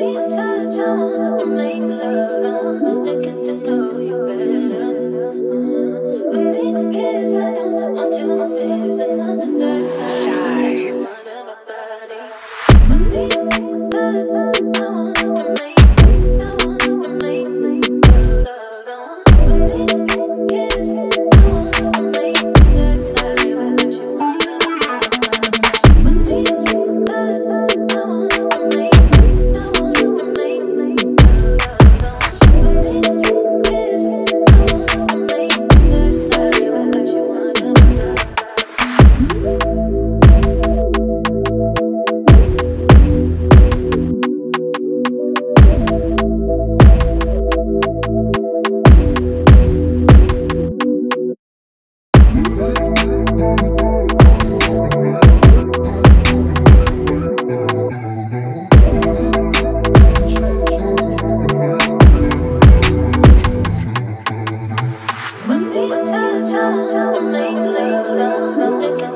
me touch, I want to make love. I want to get to know you better. With me kiss, I don't want to miss another night. You under my body. With me touch, I want to make love. With me kiss, I want to make the night without you under my body. With me touch, I want to make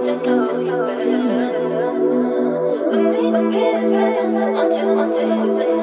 kiss, I don't want to